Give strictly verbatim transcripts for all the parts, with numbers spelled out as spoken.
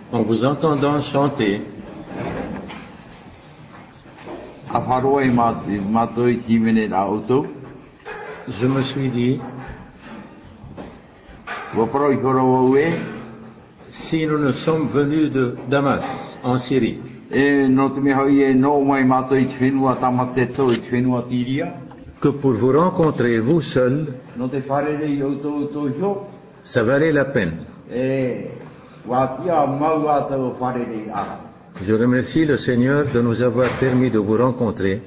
En vous entendant chanter, je me suis dit, si nous ne sommes venus de Damas, en Syrie, que pour vous rencontrer vous seul, ça valait la peine. Je remercie le Seigneur de nous avoir permis de vous rencontrer.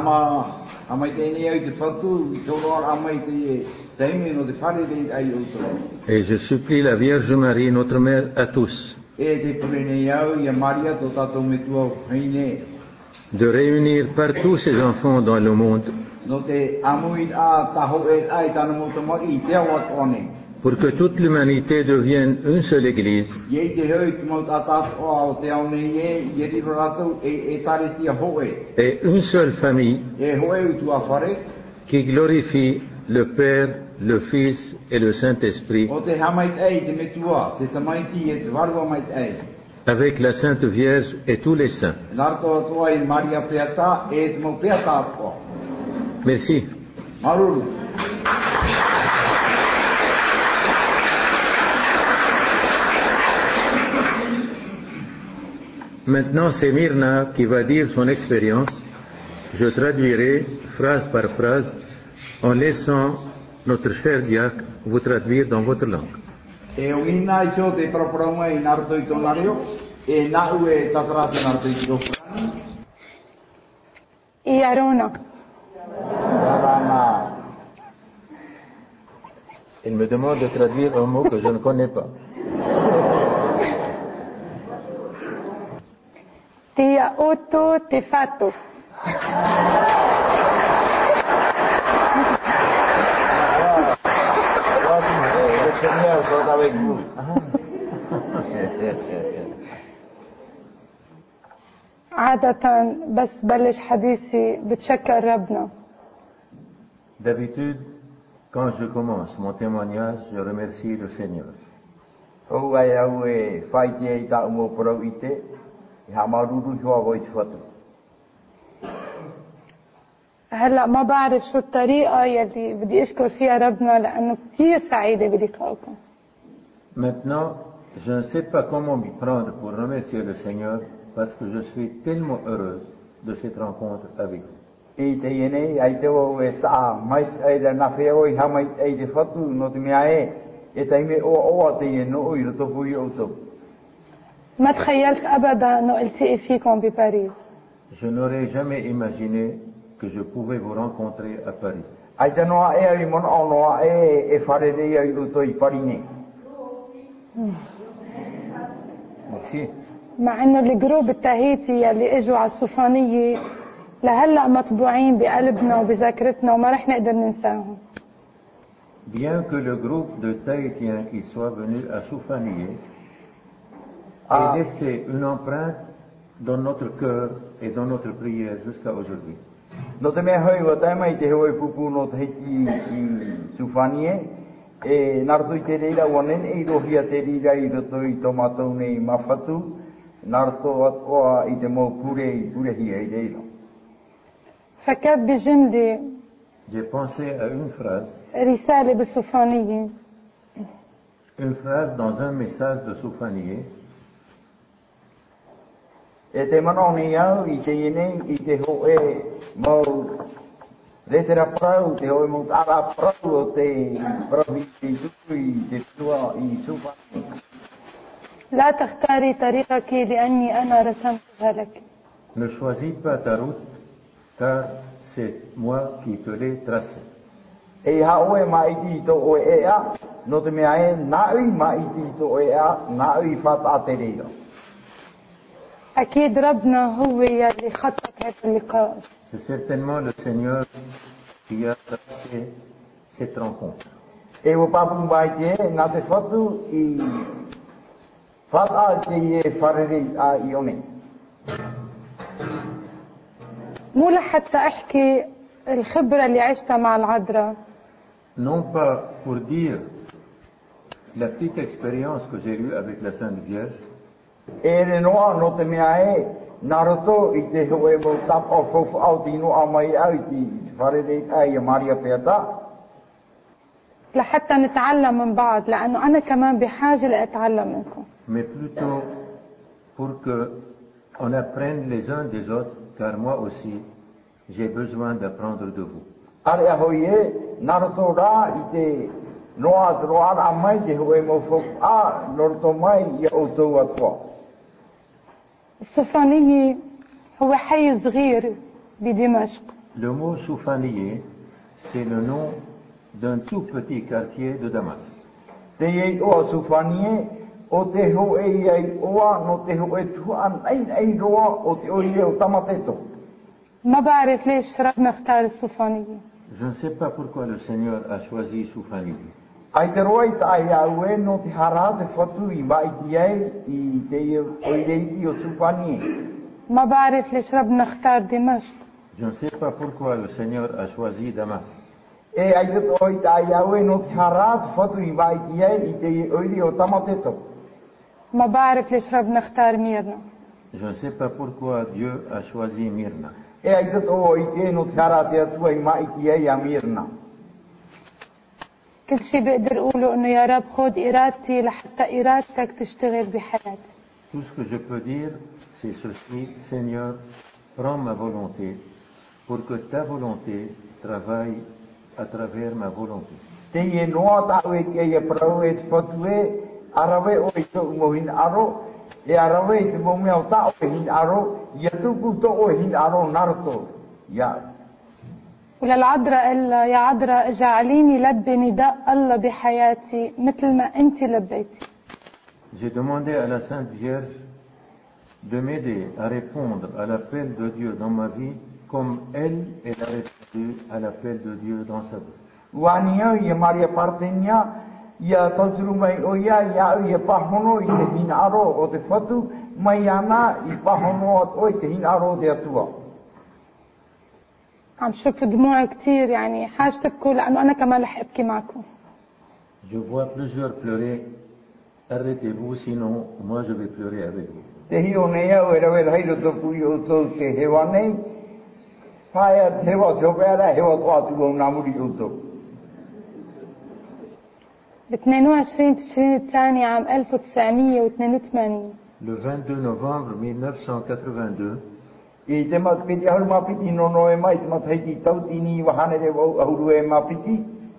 Et je supplie la Vierge Marie, notre Mère à tous, de réunir partout ses enfants dans le monde pour que toute l'humanité devienne une seule Église et une seule famille qui glorifie le Père, le Fils et le Saint-Esprit avec la Sainte Vierge et tous les saints. Merci. Maintenant, c'est Myrna qui va dire son expérience. Je traduirai phrase par phrase en laissant notre cher diacre vous traduire dans votre langue. Il me demande de traduire un mot que je ne connais pas. Ti auto te fatto. Le Seigneur soit avec vous. عادة بس بلش حديثي بتشكر ربنا. D'habitude, quand je commence mon témoignage, je remercie le Seigneur. هو يا فايتي تا مو برويته يا مارودو شو ويتفتو. هلا ما بعرف شو الطريقة يلي بدي أشكر فيها ربنا لأنه كتير سعيدة بلقائكم. Maintenant, je ne sais pas comment m'y prendre pour remercier le Seigneur parce que je suis tellement heureuse de cette rencontre avec vous. ما تخيلت أبدا إنه التقي فيكم بباريس. Je n'aurais jamais imaginé que je pouvais vous rencontrer à Paris. Merci. مع إنه الجروب التاهيتي يلي إجوا على السوفانية لهلا مطبوعين بقلبنا وبذاكرتنا وما رح نقدر ننساهم. Bien que le groupe de Tahitiens qui soit venu à Soufanié ait laissé une empreinte dans notre cœur et dans notre prière jusqu'à aujourd'hui. فكرت بجملة. J'ai pensé à une phrase. رسالة بالسوفانية. Une phrase dans un message de Soufanié. لا تختاري طريقك لأني أنا رسمتها لك. Ne choisis pas ta route, car c'est moi qui te l'ai tracée. أكيد ربنا هو يلي خطط هذا اللقاء. C'est certainement le Seigneur qui a tracé cette rencontre. مو لحتى أحكي الخبرة اللي عشتها مع العذراء. Non pas pour dire la petite expérience que j'ai eue avec la Sainte Vierge. E le noa no te mea e, naroto i te hoe mo tap o fofu au tino au mai au i ti wharere ai a Maria Peata. لحتى نتعلم من بعض لأنه أنا كمان بحاجة لأتعلم منكم. Mais plutôt pour que on apprenne les uns des autres, car moi aussi, j'ai besoin d'apprendre de vous. Are a hoi e, naroto rā i te noa roara mai te hoe mo fofu a, naroto mai i o tau atua. السوفانية هو حي صغير بدمشق. Le mot soufanié, c'est le nom d'un tout petit quartier de Damas. Te ei oa sufanie, o te ho e ei oa no te ho e tuan ein ei roa o te oi o tamateto. ما بعرف ليش ربنا اختار السوفانية. Je ne sais pas pourquoi le Seigneur a choisi Soufanié. Ai te roi tai au e no te hara te whatu i mai ti ei i te oireiti o sufanie. ما بعرف ليش ربنا اختار دمشق. Je ne sais pas pourquoi le Seigneur a choisi Damas. E ai te roi tai au e no te hara te whatu i mai ti ei i te oiri o tamateto. ما بعرف ليش ربنا اختار ميرنا. Je ne sais pas pourquoi Dieu a choisi Myrna. E ai te roi te no te hara te atua i mai ti ei a Mirna. كل شيء بقدر أقوله إنه يا رب خذ إرادتي لحتى إرادتك تشتغل بحياتي. Tout ce que je peux dire, c'est ceci: Seigneur, prends ma volonté pour que ta volonté travaille à travers ma volonté. Te e noa tau e ke e parau e te whatu e, arawe o i tō umohin aro, e arawe i te momea o tau e hin aro, ia tuku tō o hin aro naruto. Ia. وللعذراء قال لها يا عذراء اجعليني لبي نداء الله بحياتي مثل ما أنت لبيتي. J'ai demandé à la Sainte Vierge de m'aider à répondre à l'appel de Dieu dans ma vie comme elle, elle a répondu à l'appel de Dieu dans sa vie. Wania ia Maria Partenia, ia tauturu mai o ia, ia ia pahono i te hin aro o te whatu, mai ana i pahono o i te hin aro o te atua. عم شوف دموع كتير يعني حاج تبكوا لأنه أنا كمان رح أبكي معكم. Je vois plusieurs pleurer. Arrêtez-vous, sinon moi je vais pleurer avec vous. Te hio nei au e rawe hairo toku i o tō te hewa nei, whaia te hewa te opera, hewa tō atu o namuri o tō. ب اثنين وعشرين تشرين الثاني عام ألف وتسعمية واثنين وثمانين. Le vingt-deux novembre mille neuf cent quatre-vingt-deux, I te mapiti ahuru mapiti no no e mai, te mataiti tautini wa hanere o ahuru e mapiti.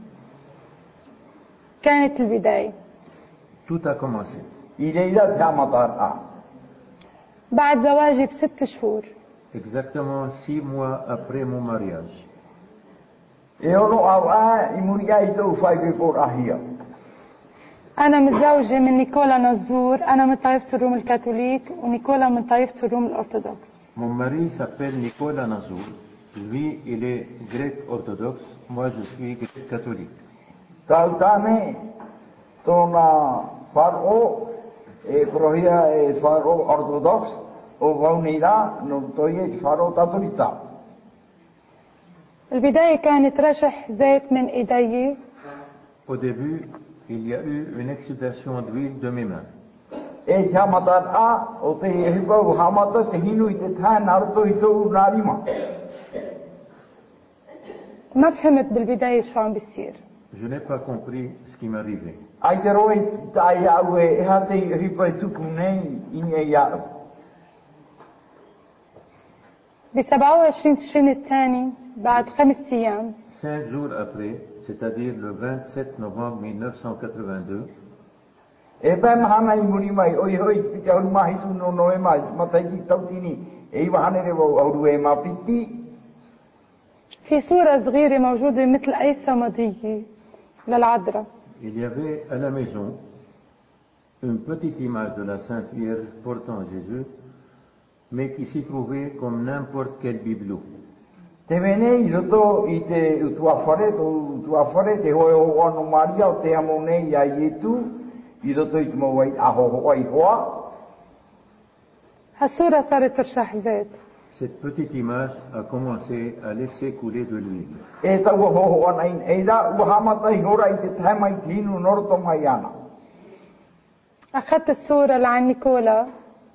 كانت البداية. tout a commencé. I reira te amatar a. بعد زواجي بست شهور. Exactement six mois après mon mariage. E ono au a i muri ai tau whai before ahia. أنا متزوجة من نيكولا نزور، أنا من طائفة الروم الكاثوليك ونيكولا من طائفة الروم الأرثوذكس. Mon mari s'appelle Nicolas Nazour. Lui, il est grec orthodoxe. Moi, je suis grec catholique. Tau tane, tōna wharo, e prohia e wharo orthodox, o waunira, no toi e wharo tatorita. البداية كانت رشح زيت من إيدي. Au début, il y a eu une excitation d'huile de mes mains. E te hamatar a, o te hipa o hamatas, te hinu i te tāi naruto i tōu nārima. ما فهمت بالبداية شو عم بيصير. Je n'ai pas compris ce qui m'arrivait. Ai te roi tai au e ha te hipa i tuku nei, ini e iau. ب سبعة وعشرين تشرين الثاني بعد خمس أيام. Cinq jours après, c'est-à-dire le vingt-sept novembre mille neuf cent quatre-vingt-deux, E pai mahana i muri mai, oi hoi ki pite auru mahi tu no no e mai, matai ki tautini, e iwa hanere wau auru e mapiti. في صورة صغيرة موجودة مثل أي صمدية للعذراء. il y avait à la maison une petite image de la Sainte Vierge portant Jésus, mais qui s'y trouvait comme n'importe quel bibelot. Te mene i roto i te utuafare, utuafare, te hoe o ano Maria o te amone i a Ietu, i roto i te mawai aho hoa i hoa. هالصورة صارت ترشح زيت. Cette petite image a commencé à laisser couler de l'huile. E tau ho ho ana in eira, ua hamata i hora i te tae mai te hinu noroto mai ana. أخذت الصورة لعن نيكولا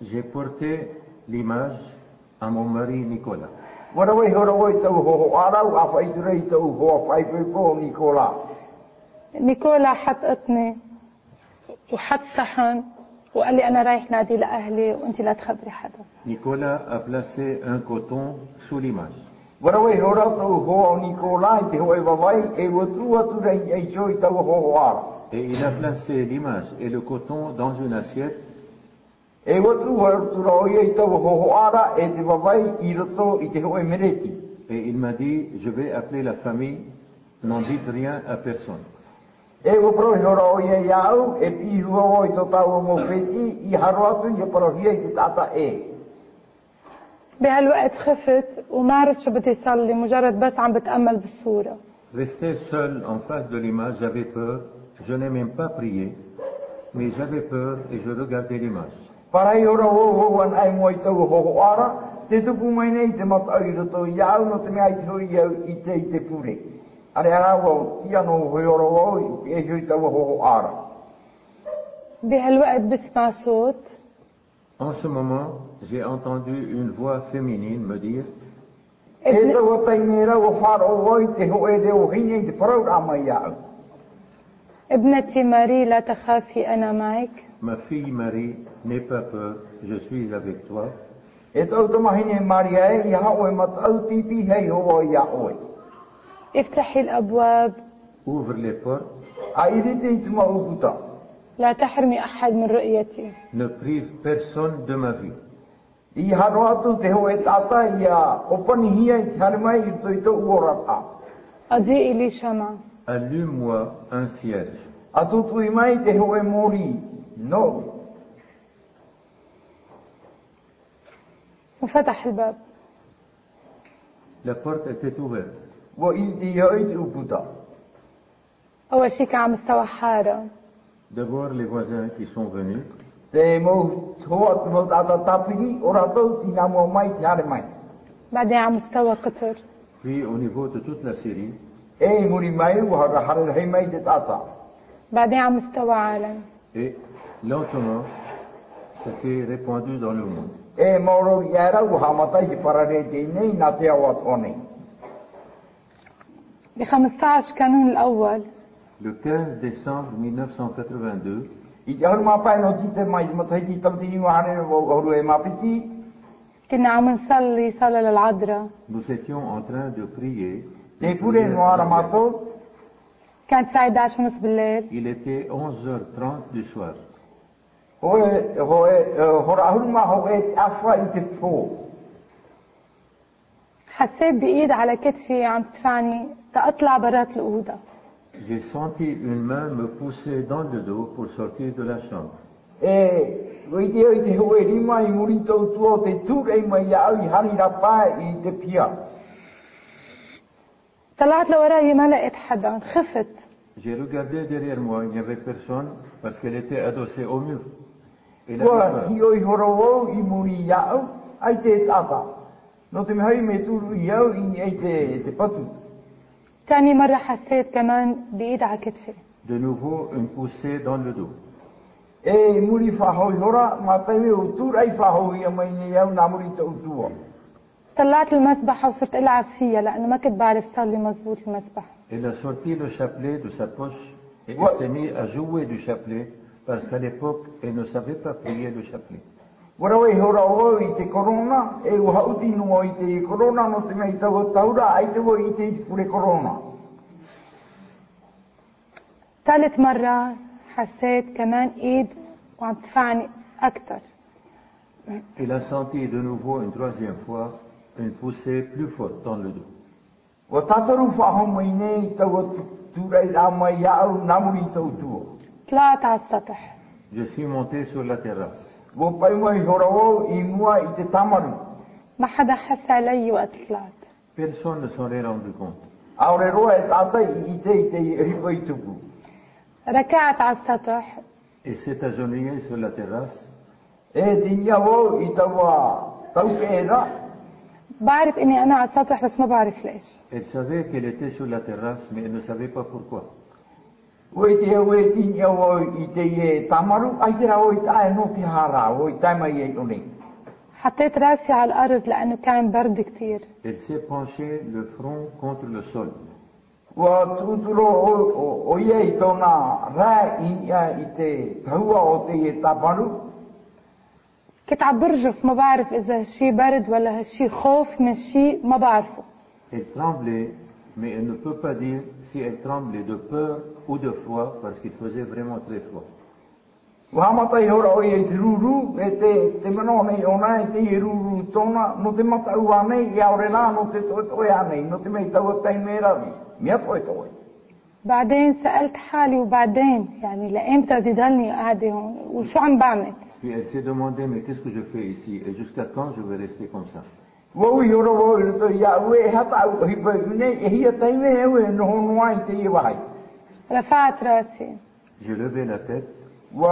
j'ai porté l'image à mon mari Nicolas. Warawai horawai tau ho arau a whaiturei tau ho whaipupo Nikola. نيكولا حط قطني وحط صحن وقال لي أنا رايح نادي لأهلي وأنت لا تخبري حدا. Nicolas a placé un coton sous l'image. Warawai horau tau ho Nikola i te hoe wawai e watu atu rei e soi tau ho ara. Et il a placé l'image et le coton dans une assiette. E watu watu roi e tau ho ara e te wawai i roto i te hoe mereti. Et il m'a dit, je vais appeler la famille, n'en dites rien à personne. E o pro horo ia iau e pi huo i to tau mo feti i haro atu i pro hia i te tata e. بهالوقت خفت وما عرفت شو بدي صلي مجرد بس عم بتأمل بالصورة. Resté seul en face de l'image, j'avais peur. Je n'ai même pas prié, mais j'avais peur et je regardais l'image. Parai horo ho ho an ai mo i tau ho ho ara, te tupu mai nei te mata i roto i au no te mea i tau i au i te i te pure. Are ara wau tia no hoi horo ho i e hui tau ho ho ara. بهالوقت بسمع صوت. En ce moment, j'ai entendu une voix féminine me dire, E tau o tai mera o wharo o i te ho e de o hine i te parau rama i au. ابنتي ماري لا تخافي أنا معك. ma fille Marie, n'aie pas peur, je suis avec toi. E tau tamahine Maria e i hao e matau pipi hei ho i a oi. افتحي الأبواب. Ouvre les portes, A irite i te mauputa. لا تحرمي أحد من رؤيتي. ne prive personne de ma vue. I haro atu te ho e tata i a opani hia i te harimai i to i to uorata. أضيئي لي شمعة. Allume-moi un cierge. Atu tui mai te ho e mori. No. وفتح الباب. La porte était ouverte. Wa i te ia i te uputa. أول شي كان عم استوى حارة. D'abord les voisins qui sont venus, Te mo hoa te mo tata tapiri, ora tau tina mo mai te harimai. بعدين عم استوى قطر. puis au niveau de toute la Syrie, E muri mai wa hara hara hei mai te tata. بعدين عم استوى عالم. et lentement, ça s'est répandu dans le monde. E mauro i ara u hamatai te parare te nei na te awat one. ب خمسة عشر كانون الأول Le quinze décembre mille neuf cent quatre-vingt-deux, I te haru mapai no tite mai te matai ti tamtini wa hane horu e mapiti. كنا عم نصلي صلاة للعذراء. nous étions en train de prier. Te une pure prière no ara de mato. كانت الساعة إحدى عشر ونص بالليل. Il était onze heures trente du soir. Hoe, hoe, hora hurma ho e afa i te fo. حسيت بإيد على كتفي عم تدفعني تأطلع برات الأوضة. J'ai senti une main me pousser dans le dos pour sortir de la chambre. E, wei te oi te hoe rima i muri tau tua o te tūrei mai i au i hari rapa i te pia. طلعت لوراي ما لقيت حدا. خفت. J'ai regardé derrière moi, il n'y avait personne parce qu'elle était adossée au mur. Et la Wa peur. hi oi horo o i muri i au, ai te tata. No te mehai me tūru i au i ei te, te patu. تاني مرة حسيت كمان بإيد على كتفي. De nouveau, une poussée dans le dos. E muri whahoi hora, ma taiwe o tūrei whahoi a mai ni au nā muri tau tua. طلعت المسبحة وصرت ألعب فيها لأنه ما كنت بعرف صلي مزبوط المسبحة. Elle a sorti le chapelet de sa poche et Ouais. elle s'est mise à jouer du chapelet parce qu'à l'époque, elle ne savait pas prier le chapelet. Warawai hora o i te korona, e u hauti no i te korona no te mei tau taura, ai te wo i te i te pure korona. ثالث مرة حسيت كمان إيد وعم تدفعني أكتر. Elle a senti de nouveau une troisième fois une poussée plus forte dans le dos. Wa tataru whaho mai nei tau tūrei rā mai au nā muri tau tua. طلعت على السطح. Je suis monté sur la terrasse. Wa pai mai hora o i mua i te tamaru. ما حدا حس علي وقت طلعت. Personne ne s'en est rendu compte. Aore roa e tātai i te i te ripa i tupu. ركعت على السطح. Et s'est agenouillé sur la terrasse. E te nia o i taua tau pēra. بعرف إني أنا على السطح بس ما بعرف ليش. Elle savait qu'elle était sur la terrasse, mais elle ne savait pas pourquoi. ويتي ويتي يو يتي تامرو أيترا ويتاي نوتي هارا ويتاي يوني حطيت راسي على الأرض لأنه كان برد كتير. Elle s'est penchée le front contre le sol. وتوترو أويي تونا را إنيا إتي تهوا أوتي تابرو. كنت عم برجف ما بعرف إذا هالشي برد ولا هالشي خوف من شيء ما بعرفه. Elle tremblait, mais elle ne peut pas dire si elle tremblait de peur ou de froid parce qu'il faisait vraiment très froid. وهمتي هورا أويي ترورو إتي تمنوني أوناي تيرورو تونا نتمت أواني ياورنا نتتوت أوياني نتمت أوتي ميرا ميت أويتوي. بعدين سألت حالي وبعدين يعني لأمتى بدي ضلني قاعدة هون وشو عم بعمل؟ Puis elle s'est demandé mais qu'est-ce que je fais ici et jusqu'à quand je vais rester comme ça. وهو هورا هورا تو يا وي هتا هيبني هي تيمه وي نهون واي تي واي. رفعت راسي. J'ai levé la tête. و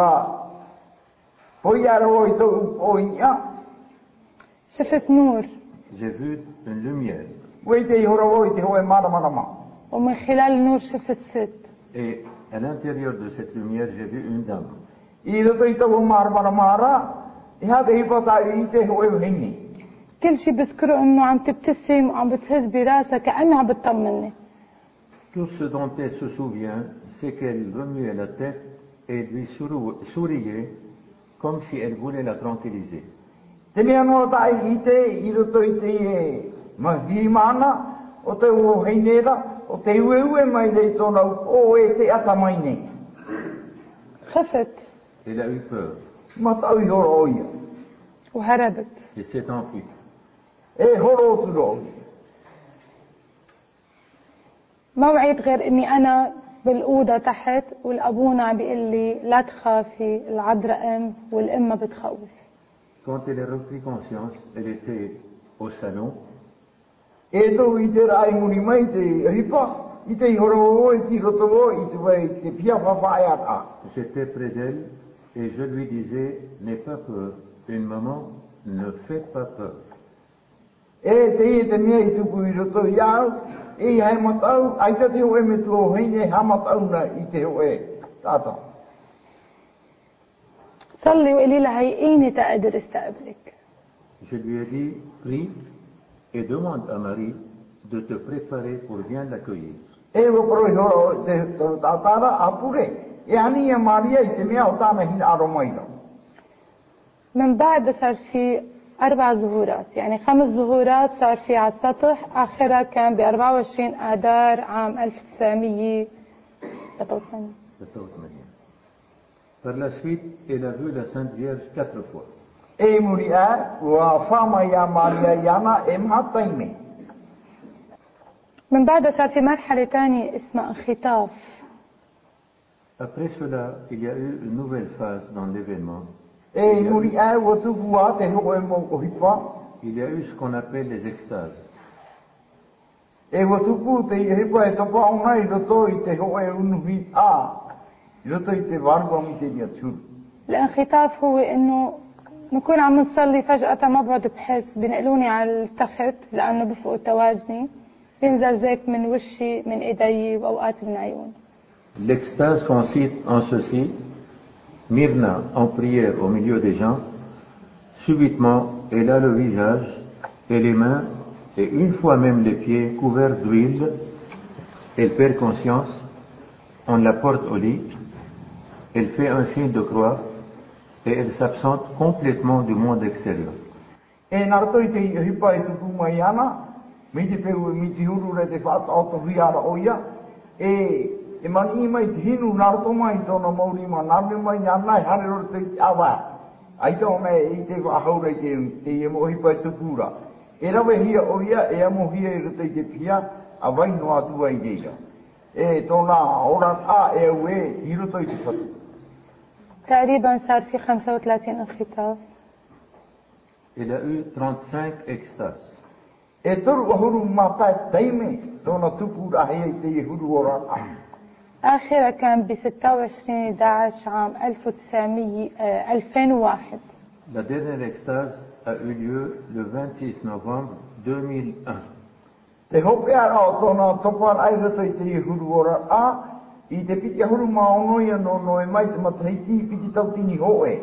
بويا رويتو بويا. شفت نور. J'ai vu une lumière. ويتي هورا ويتي هو مارا مارا ما. ومن خلال النور شفت ست. Et à l'intérieur de cette lumière, j'ai vu une dame. إذا تيتو مارا مارا مارا هذا هيبطا إيته هو هني. كل شيء بذكره إنه عم تبتسم وعم بتهز براسها كأنها عم بتطمني. Tout ce dont elle se souvient, c'est qu'elle remuait la tête et lui souriait comme si elle voulait la tranquilliser. تميانو تاي إيته إذا تويته ما هيمانا وتو هينيرا وتيوه ما يليتونا وإيته أتمايني. خفت. Elle a eu peur. ما تأوي هرويا. وهربت. Et s'est enfuie. إيه هروتلو. ما وعيت غير إني أنا بالأوضة تحت والأبونا عم بيقول لي لا تخافي العذراء أم والأم بتخوف. Quand elle a repris conscience, elle était au salon. إيه تو إيتر أي موني ما إيته هيبا إيته هرو إيته رتبو إيته إيته بيا فافايا. J'étais près d'elle et je lui disais n'aie pas peur. Une maman ne fait pas peur. إيه تيه تمية إيته كوي رتو ياو إيه هاي مطاو أيته تيه متو هيني همطاونا إيته إيه تاتا. صلي وقولي لها هيئيني تقدر استقبلك. Je lui ai dit prie et demande à Marie de te préparer pour bien l'accueillir. إيه وبروي هو تاتا أبوري يعني يا ماريا إتمية وتانا هين أرومايلا. من بعد صار في أربع ظهورات يعني خمس ظهورات صار في على السطح آخرها كان ب أربعة وعشرين آذار عام ألف وتسعمية وثلاثة وثمانين. Par la suite, elle a vu la Sainte Vierge quatre fois. إيه موريا وفاما يا ماريا يانا إم هاتيمي. من بعدها صار في مرحلة تانية اسمها انخطاف. Après cela, il y a eu une nouvelle phase dans l'événement. إيه موريا وتبوات هو موهبة. Il y a eu ce qu'on appelle les extases. إيه وتبوت هيبا تباونا يرتوي تهو ينوي آ يرتوي تباربا متبيتشول. الانخطاف هو إنه نكون عم نصلي فجأة ما بقعد بحس بنقلوني على التخت لأنه بفقد توازني بينزل زيت من وشي من إيدي وأوقات من عيوني. L'extase consiste en ceci. Myrna en prière au milieu des gens. Subitement, elle a le visage et les mains et une fois même les pieds couverts d'huile. Elle perd conscience. On la porte au lit. Elle fait un signe de croix et elle s'absente complètement du monde extérieur. E narto i te hipa e tuku mai ana, mi te peu mi te huru re te whaata o to hiara oia, e e mani mai te hinu narto mai tōna mauri ma nārne mai nānai hare rore te awa. Ai tōna i te whahaura i te, te e mo hipa e tukura. E rawe hia oia e amo hia i rote i te pia, a waino atua i reira. E tōna ora a e ue i roto i te whatu. تقريبا صار في خمسة وثلاثين انخطاف. Elle a eu trente-cinq extases. E toru ahuru mata taime tōna tupu rahia i te huru ora a. آخرها كان ب ستة وعشرين أحد عشر عام ألف وتسعمية ألفين وواحد. La dernière extase a eu lieu le vingt-six novembre deux mille un. Te hope ara o tōna topar ai roto i te huru ora a, I te piti ahuru maonoia no no e mai te matahiti piti tautini hoe.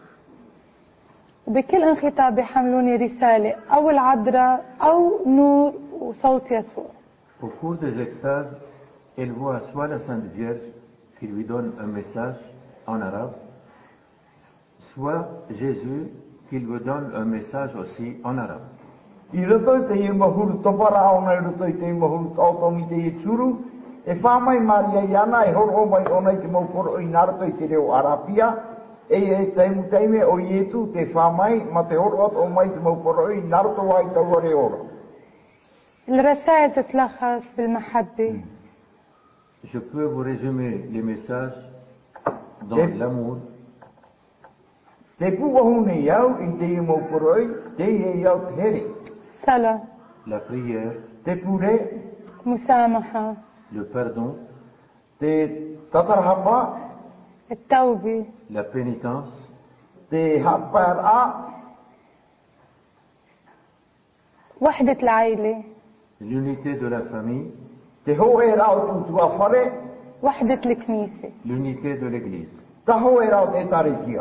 وبكل انخطاب بيحملوني رسالة أو العذراء أو نور وصوت يسوع. Au cours des extases, elle voit soit la Sainte Vierge qui lui donne un message en arabe, soit Jésus qui lui donne un message aussi en arabe. I roto te i mahuru topara ona i roto i te i mahuru tautongi te i turu, e whamai Maria i ana e horo mai ona i te mauporo i naroto i te reo Arapia, e e teimu teime o ietu te whamai ma te horo at o mai te mauporo i naroto wai taua reora. الرسائل تتلخص بالمحبة. Je peux vous résumer les messages dans Et- l'amour, Te puahune iau i te i mauporo i, te i iau te here. صلاة، la prière, Te pure, مسامحة، le pardon, te tatarahapa, التوبة، la pénitence, te hapara, وحدة العائلة، l'unité de la famille, te hoe rau tu tua whare, وحدة الكنيسة. l'unité de l'Église. ta hoe rau te taritia.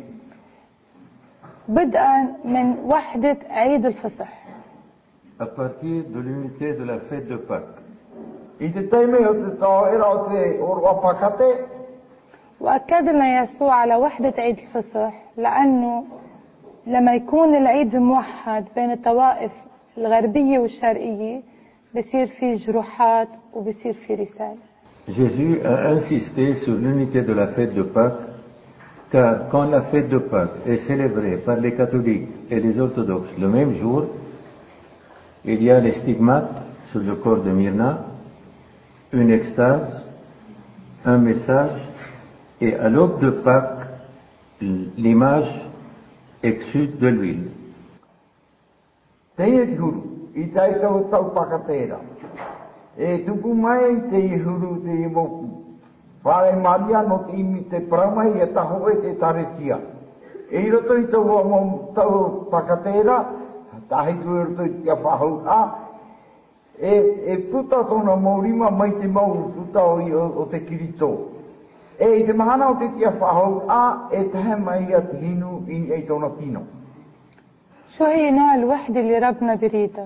بدءا من وحدة عيد الفصح. À partir de l'unité de la fête de Pâques, I te teime o te tau e rau te orua pakate, وأكد لنا يسوع على وحدة عيد الفصح لأنه لما يكون العيد موحد بين الطوائف الغربية والشرقية بصير في جروحات وبصير في رسالة. Jésus a insisté sur l'unité de la fête de Pâques, car quand la fête de Pâques est célébrée par les catholiques et les orthodoxes le même jour, il y a les stigmates sur le corps de Myrna, une extase, un message, et à l'aube de Pâques, l'image exsude de l'huile. te i te huru, i tai tau tau pakatera. E tupu mai te i huru te i moku. Whare Maria no te imi te paramai e taho e te taretia. E i roto i tau o mou tau pakatera, tahi tu i roto i te whahau a, e, e puta tona maurima mai te mau puta o, i, o, o te kirito. E i te mahana o te tia whahau a, e tahe mai a te hinu i e tona tino. شو هي نوع الوحدة اللي ربنا بريدها؟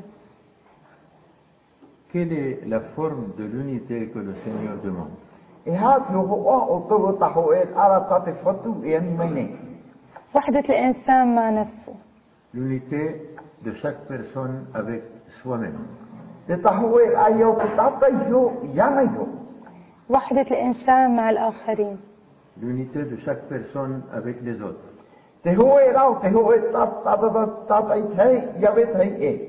Quelle est la forme de l'unité que le Seigneur demande? E hā te hoa o tau taho e ara tate whatu e ani mai nei. وحدة الإنسان مع نفسه، L'unité de chaque personne avec soi-même. Te taho e ai au te tata iho, iana iho. وحدة الإنسان مع الآخرين، L'unité de chaque personne avec les autres. Te hoa e rau, te hoa e tata tata i tei, iawe tei e.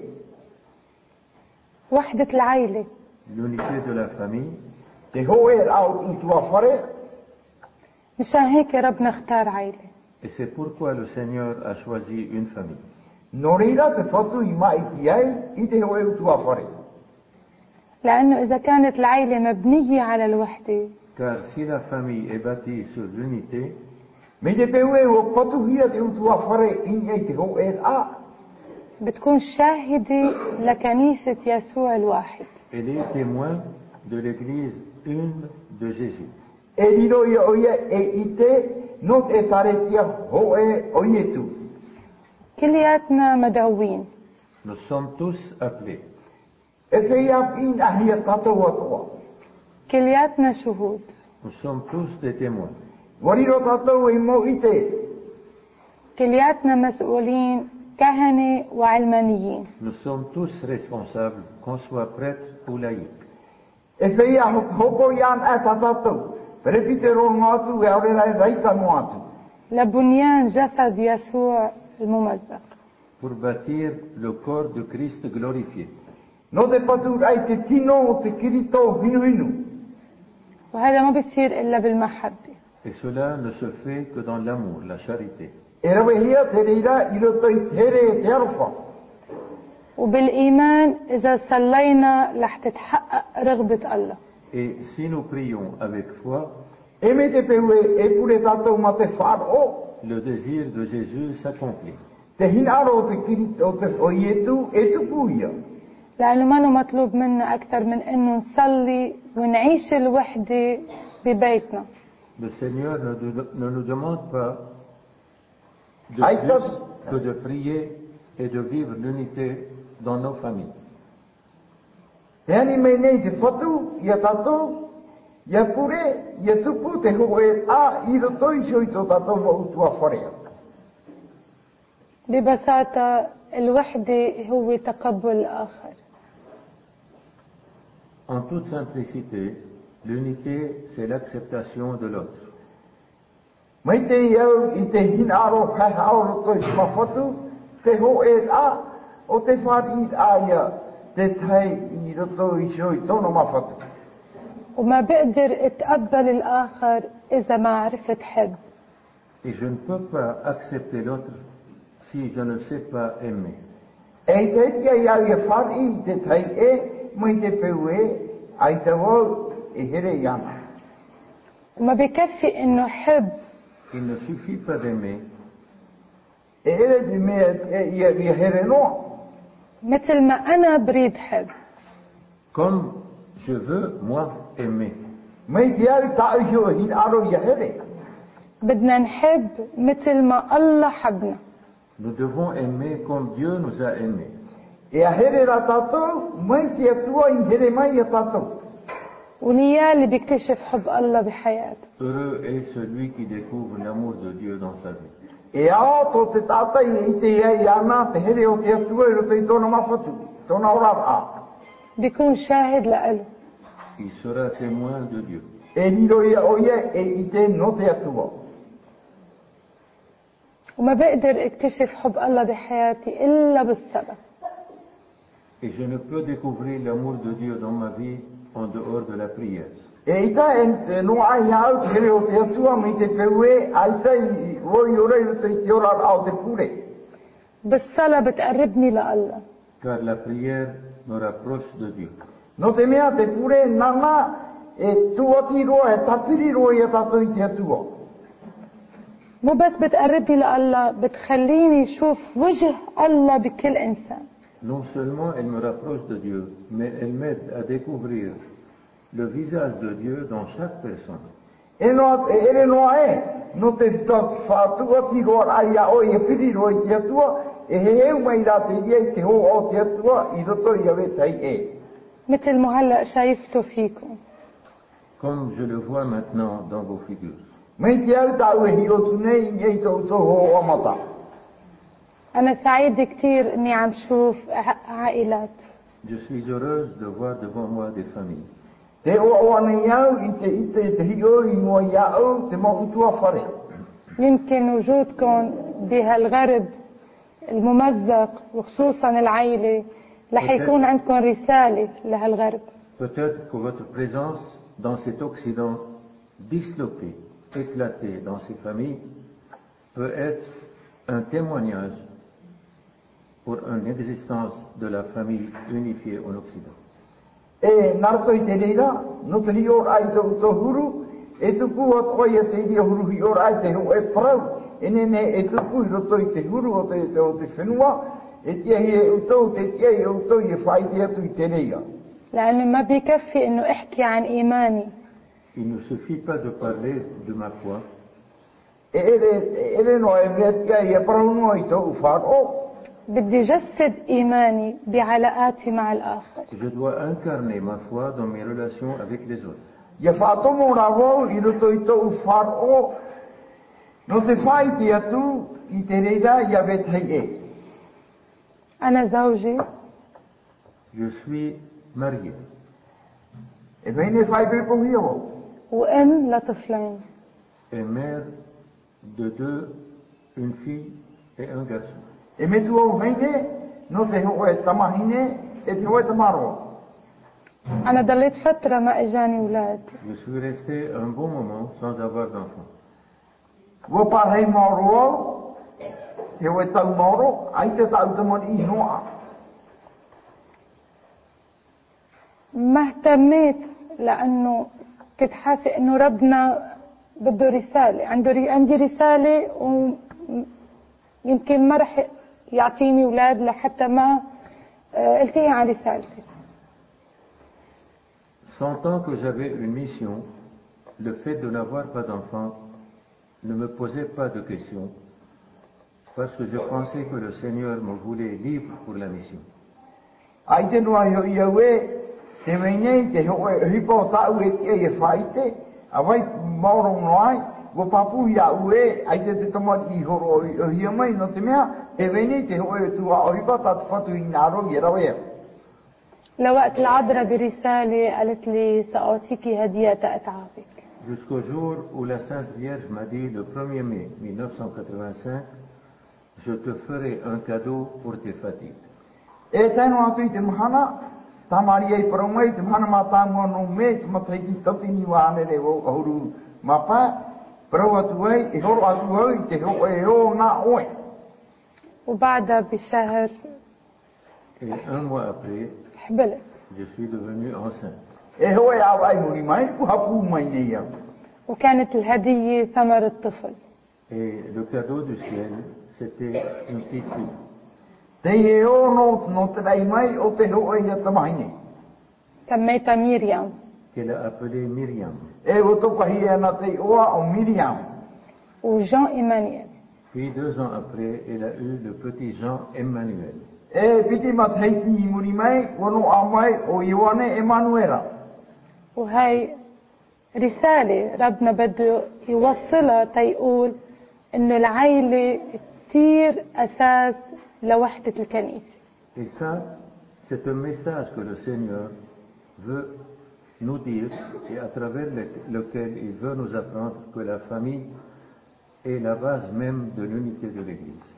وحدة العائلة، L'unité de la famille, Te hoa e rau tu tua whare, مشان هيك ربنا اختار عائلة. et c'est pourquoi le Seigneur a choisi une famille. no reira te whatu i mai ki ai, i te hoa e tua whare. لأنه إذا كانت العائلة مبنية على الوحدة Car si la famille est bâtie sur l'unité, Me te peue o patu hia te tua whare, i ei te hoa e a. بتكون شاهدة لكنيسة يسوع الواحد. elle est témoin de l'Église une de Jésus. E riro ia o ia e i te, no te taretia hoe o ietu. كلياتنا مدعوين Nous sommes tous appelés. E whea pin a hia tatou atua. كلياتنا شهود. Nous sommes tous des témoins. Wariro tatou i mo i te. كلياتنا مسؤولين كهنة وعلمانيين. Nous sommes tous responsables, qu'on soit prêtre ou laïque. E whea hoko ian e tatatou. Perepite rongo atu e aurera e reita no atu. لبنيان جسد يسوع الممزق. Pour bâtir le corps de Christ glorifié. No te patu ai te tino o te kirito hinu hinu. وهذا ما بيصير إلا بالمحبة. Et cela ne se fait que dans l'amour, la charité. E rawe hia te reira i roto i tere e te arofa. وبالإيمان إذا صلينا رح تتحقق رغبة الله. Et si nous prions avec foi, E me te peue e pure tatou ma te wharo. le désir de Jésus s'accomplit. Te hinaro o te kirito o te o ietu e tupu ia. لأنه ما نو مطلوب منا أكثر من إنه نصلي ونعيش الوحدة ببيتنا. Le Seigneur ne, ne nous demande pas de Aïe, plus tos. que de prier et de vivre l'unité dans nos familles. Yani mai nei te whatu, ia tātou, ia pure, ia tupu te hoe a i roto i soi tō tātou mo utua wharea. ببساطة الوحدة هو تقبل الآخر. En toute simplicité, l'unité, c'est l'acceptation de l'autre. Mai te iau i te hinaro hai hao roto i tuma whatu, te hoe a o te whari a ia te tai i roto i soi tōna mawhatu. وما بقدر اتقبل الآخر إذا ما عرفت حب. Et je ne peux pas accepter l'autre si je ne sais pas aimer. E te tia iau ia whari i te tai e, mai te peue, ai te wau e here i ana. وما بكفي إنه حب. Il ne suffit pas d'aimer. E ere te mea ia ia here noa. مثل ما أنا بريد حب. Comme je veux, moi, aimer. Mai te au tau hio hin aro ia here. بدنا نحب مثل ما الله حبنا. Nous devons aimer comme Dieu nous a aimés. E a here ra tātou, mai te atua i here mai a tātou. ونيا اللي بيكتشف حب الله بحياته. Heureux est celui qui découvre l'amour de Dieu dans sa vie. E ao tō te tātai i te iai ana, te here o te atua i roto i tōna mawhatu, tōna orara. بيكون شاهد لإله. Il sera témoin de Dieu. E hiro ia o ia e i te no te atua. وما بقدر اكتشف حب الله بحياتي إلا بالصلاة. Et je ne peux découvrir l'amour de Dieu dans ma vie en dehors de la prière. E ita e no ai au te here o te atua mi te peue, ai tai roi o rei roto i te orara au te pure. بالصلاة بتقربني لله. Car la prière me rapproche de Dieu. No te mea te pure nana e tuati roa e tapiri roa i a tātou i te atua. مو بس بتقربني لله بتخليني أشوف وجه الله بكل إنسان. Non seulement elle me rapproche de Dieu, mais elle m'aide à découvrir le visage de Dieu dans chaque personne. E no e ere no e no te whātuati roa ai a o i a piri roa i te atua e he heu mai rā te ia i te ho o te atua i roto i awe tai e. مثل ما هلأ شايفته فيكم. Comme je le vois maintenant dans vos figures. Mei te au tau e hi o tunei i ei tau tau ho o amata. أنا سعيدة كتير إني عم شوف عائلات. Je suis heureuse de voir devant moi des familles. Te o o ana iau i te i te te hi o i mua iau te mo utua whare. يمكن وجودكم بهالغرب الممزق وخصوصا العائلة رح يكون عندكم رسالة لهالغرب. Peut-être que votre présence dans cet Occident disloqué, éclaté dans ces familles, peut être un témoignage pour une existence de la famille unifiée en Occident. E narato i te reira, no te hi o ai tau tau huru, e tupu o toi te hi o huru hi o ai te ho e parau, e nene e tupu i roto i te huru o te, te, o te whenua, e tia hi e utau te tia i utau i e whai te atu i te reira. لأنه ما بيكفي إنه أحكي عن إيماني. Il ne suffit pas de parler de ma foi. E ere, ere no e mea tia i e parau no i tau wharo. بدي جسد إيماني بعلاقاتي مع الآخر. Je dois incarner ma foi dans mes relations avec les autres. Ia whaatomo rā wau i roto i tau wharo, no te whai te atu i te reira i a vetai e. أنا زوجي. Je suis marié. E vene whai pepo hi o. وأم لطفلين. Et mère de deux, une fille et un garçon. E me tu au heine, no te ho e tamahine, e te ho e tamaro. أنا ضليت فترة ما إجاني أولاد. Je suis resté un bon moment sans avoir d'enfant. Ua parhei mauro, te ho e tau mauro, ai te tau tamani i noa. ما اهتميت لأنه كنت حاسة إنه ربنا بده رسالة، عنده ري... عندي رسالة ويمكن ما رح يعطيني أولاد لحتى ما قلت لي عن رسالتي. Sentant que j'avais une mission, le fait de n'avoir pas d'enfant ne me posait pas de questions, parce que je pensais que le Seigneur me voulait libre pour la mission. لوقت العذراء برسالة قالت لي سأعطيك هدية أتعابك. Jusqu'au jour où la Sainte Vierge m'a dit le premier mai mille neuf cent quatre-vingt-cinq, je te ferai un cadeau pour tes fatigues. وبعدها بشهر Et un mois après, حبلت. je suis devenu enceinte. وكانت الهدية ثمر الطفل. Et le cadeau du ciel, c'était une petite fille. سميتها ميريام. Qu'elle a appelée Myriam. وجان إيمانويل. Puis deux ans après, elle a eu le petit Jean Emmanuel. وهي رسالة ربنا بده يوصلها تيقول إنه العائلة كتير أساس لوحدة الكنيسة. Et ça, c'est un message que le Seigneur veut nous dire et à travers lequel il veut nous apprendre que la famille est la base même de l'unité de l'Église.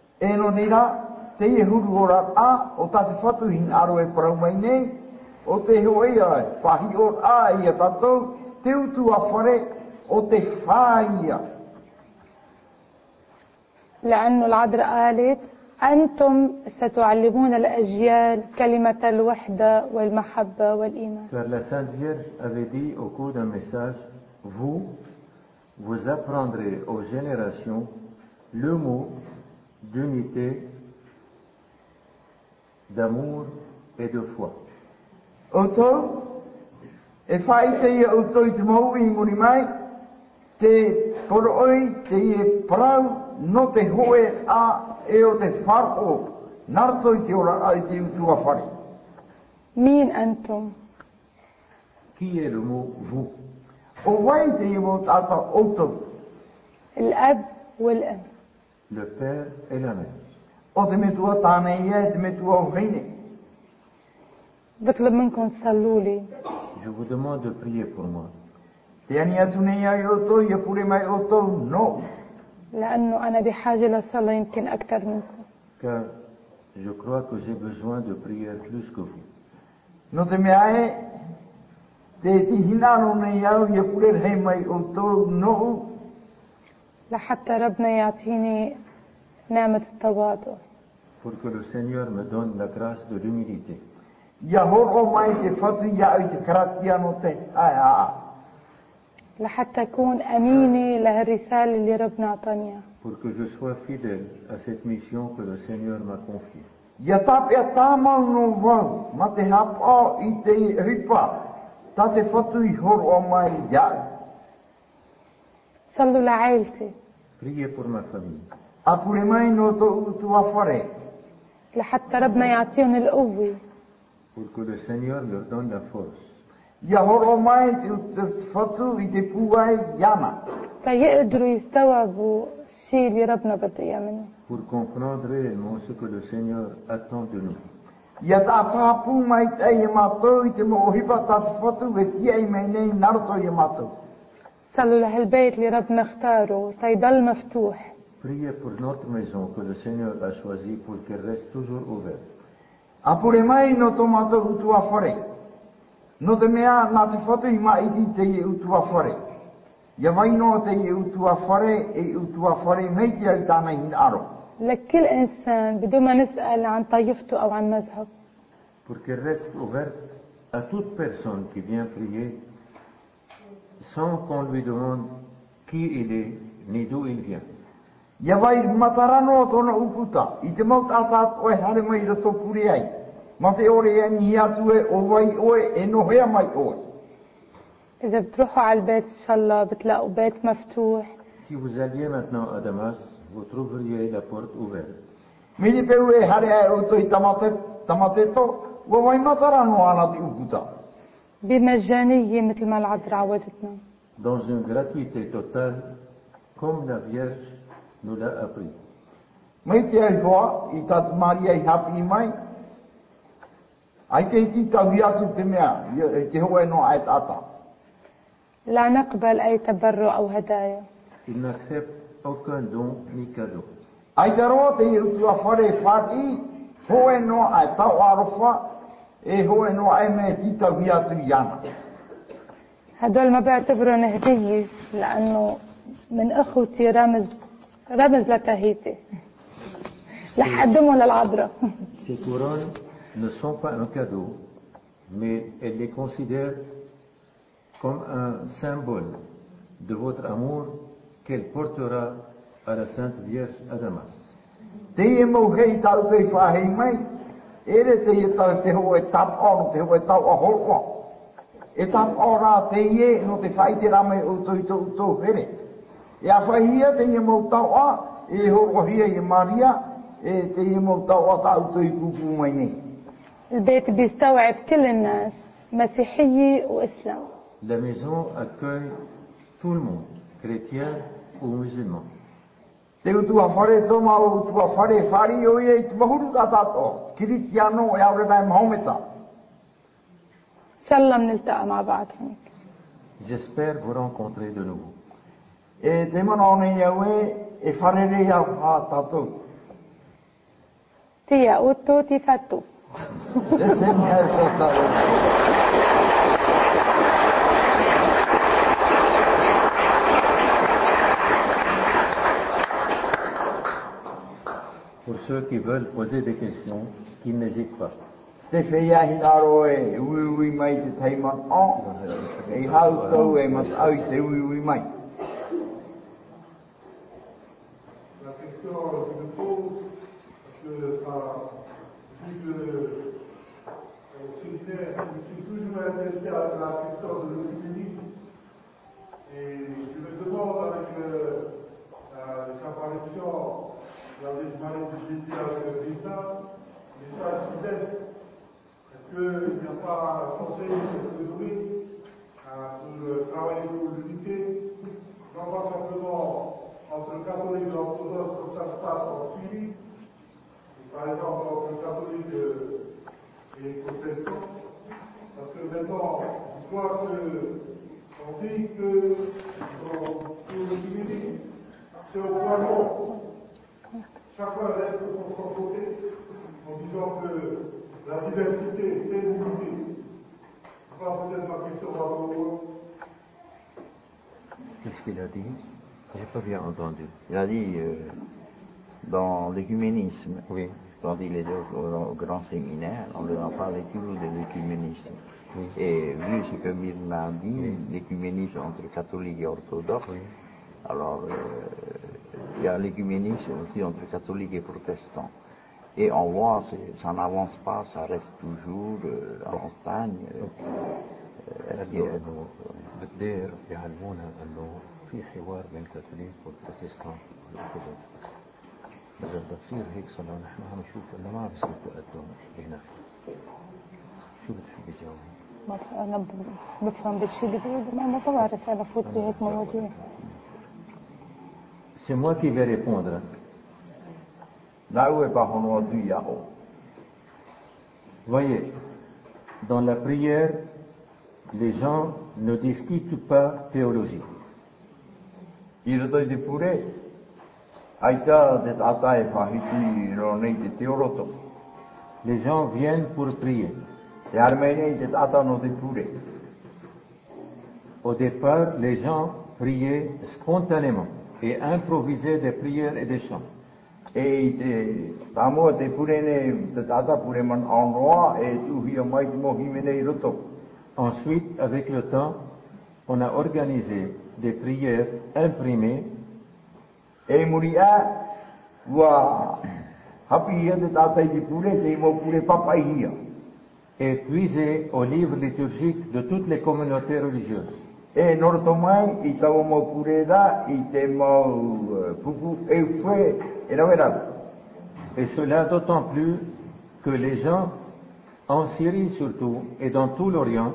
لأنه العذراء قالت أنتم ستعلمون الأجيال كلمة الوحدة والمحبة والإيمان. Car la Sainte Vierge avait dit au cours d'un message, vous, vous apprendrez aux générations le mot d'unité, d'amour et de foi. مين أنتم؟ Qui est le mot vous? الأب والأم. Le père et la mère. بطلب منكم تصلوا لي. Je vous demande de prier pour moi. لأنه أنا بحاجة للصلاة يمكن أكثر منكم. Car je crois que j'ai besoin de prière plus que vous. لحتى ربنا يعطيني نعمة التواضع. Pour que le Seigneur me donne la grâce de l'humilité. لحتى أكون أمينة لهالرسالة اللي ربنا أعطانيها. Pour que je sois fidèle à cette mission que le Seigneur m'a confiée. صلوا لعائلتي. Priez pour ma famille. لحتى ربنا يعطيهم القوة. Pour que le Seigneur leur donne la force. تيقدروا يستوعبوا الشيء اللي ربنا بده إياه منهم. Pour comprendre réellement ce que le Seigneur attend de nous. صلوا لهالبيت اللي ربنا اختاره تيضل مفتوح. Priez pour notre maison que le Seigneur a choisie pour qu'elle reste toujours ouverte. لكل إنسان بدون ما نسأل عن طائفته أو عن مذهب. Pour qu'elle reste ouverte à toute personne qui vient prier sans qu'on lui demande qui il est ni d'où il vient. ما في أوري أن ياتوه أوي أوي إنه هي ما يقول. إذا بتروحوا على البيت إن شاء الله بتلاقوا بيت مفتوح. Si vous alliez maintenant à Damas, vous trouveriez la porte ouverte. ميدي بيوي هاري أوتوي تماتت تماتتو ووي ما ترانو على ديوكوتا. بمجانية مثل ما العذراء عودتنا. Dans une gratuité totale, comme la Vierge nous l'a appris. ميتي أيها إتات ماريا يهابي ماي. أيكي تاوياتو تميا يهو إنه عيت أتا. لا نقبل أي تبرع أو هدايا. Il n'accepte aucun don ni cadeau. أي دروتي يتوا فري فاتي هو إنه عيتا وعرفا إيه هو إنه عيمتي تاوياتو يانا. هدول ما بعتبرهم هدية لأنه من أخوتي رمز رمز لتهيتي. رح أقدمهم للعذراء. Ces couronnes ne sont pas un cadeau, mais elle les considère comme un symbole de votre amour qu'elle portera à la Sainte Vierge à Damas. Te mo hei tau te whahi mai, ere te e tau te ho e tap on, te ho e tau a horwa. E tap o rā te ie no te whai te rame o tui tau tau here. E a whahia te e mo tau a, e horwa hia e Maria, e te e mo tau a tau tui kuku mai ne. البيت بيستوعب كل الناس مسيحية وإسلام. La maison accueille tout le monde, chrétien ou musulman. Te utua whare toma o utua whare whari o e te mahuru ta tato. Kiritiano e aure nai mahometa. إن شاء الله بنلتقى مع بعض هناك. J'espère vous rencontrer de nouveau. E te mana o nei au e, e whare rei au ha tato. تيا أوتو تيفاتو. E se mea sa tato. Pour ceux qui veulent poser des questions, qu'ils n'hésitent pas. Te whea hinaro e ui ui mai te teima o, e hau tau e mat au te ui ui mai. La question que je pose, parce que ça, vu que au séminaire, je me suis toujours intéressé à la question de l'œcuménisme. Et je me demande avec euh, euh, les apparitions de la Vierge Marie de Jésus avec le Christ, les sages qui laissent, est-ce qu'il n'y a pas un conseil de donner euh, pour travailler sur l'unité, non pas simplement entre le catholique et l'orthodoxe comme ça se passe en Syrie, par exemple entre le catholique et les protestants, parce que maintenant, je crois qu'on dit que pour l'œcuménisme, c'est au point long. Chacun reste pour son côté en disant que la diversité fait l'unité. Ça, peut-être ma question va vous. Qu'est-ce qu'il a dit? J'ai pas bien entendu. Il a dit euh, dans l'écuménisme, Oui. quand il est au, au, au grand séminaire, on leur a parlé toujours de l'écuménisme. Oui. Et vu ce que Myrna a dit, Oui. l'écuménisme entre catholiques et orthodoxes, Oui. alors euh, il y a l'écuménisme aussi entre catholiques et protestants. Et on voit, ça n'avance pas, ça reste toujours euh, en stagne. بالدير يعلمونا انه في حوار بين الكاثوليك والبروتستان والارثوذكس. اذا بتصير هيك صلاة نحن عم نشوف انه ما بصير تقدم هناك. شو بتحبي تجاوبي؟ أنا بفهم بالشيء اللي بيقول ما ما بعرف أنا فوت بهيك مواضيع. C'est moi qui vais répondre. Nau e pahono atu i ao. Voyez, dans la prière, les gens ne discutent pas théologie. I roto i te pure, aita te tata e whahiti ro nei te teoroto. Les gens viennent pour prier. Te armei nei te tata no te pure. Au départ, les gens priaient spontanément et improvisaient des prières et des chants. E i te tamoa te pure ne te tata pure man aonoa e tuhia mai te mohime nei roto. Ensuite, avec le temps, on a organisé des prières imprimées E muri a, ua hapi ia te tata i te pure, te imo pure papai hia. est puisé au livre liturgique de toutes les communautés religieuses. E noroto mai i tau mo purera i te mau pupu e fue e rawera. Et cela d'autant plus que les gens, en Syrie surtout, et dans tout l'Orient,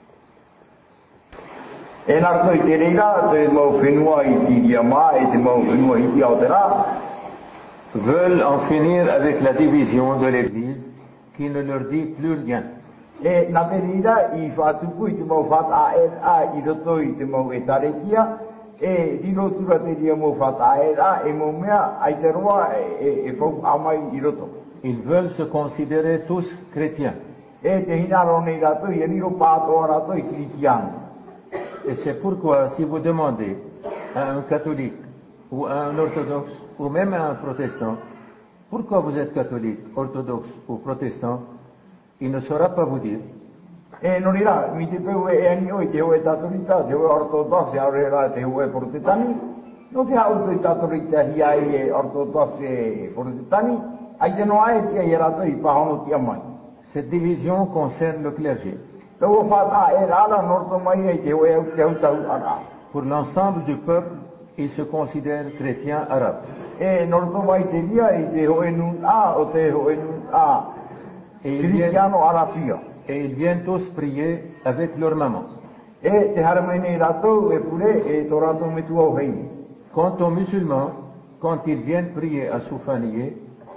E narto i te reira te mau whenua i ti riama e te mau whenua i ti aotera. veulent en finir avec la division de l'Église qui ne leur dit plus rien. E nā te reira i whātupu i te mau whata e a i roto i te mau e tarekia. E riro tura te ria mau whata e a e mo mea ai te roa e, e whau amai i roto. Ils veulent se considérer tous chrétiens. E te hinaro nei rato i riro pātoa rato i kritiano. Et c'est pourquoi si vous demandez à un catholique ou à un orthodoxe ou même à un protestant, pourquoi vous êtes catholique, orthodoxe ou protestant, il ne saura pas vous dire. E nori rā, mi te peu e ani o i te hoe tatolita, te hoe ortodox, e aure rā te hoe protestani, no te hau tui tatolita hi ai e ortodox e protestani, ai te noa e tia i rato i pahono tia mai. Cette division concerne le clergé. Tau o whata e rāra norto mai e te hoe au te au tau ara. Pour l'ensemble du peuple, ils se considèrent chrétiens arabes. E norto mai te ria i te hoe nun a o te hoe nun a. Et ils viennent, Cristiano arapia. et ils viennent tous prier avec leur maman. E te haramene rato e pure e to rato me tu au heini. Quant aux musulmans, quand ils viennent prier à Soufanié,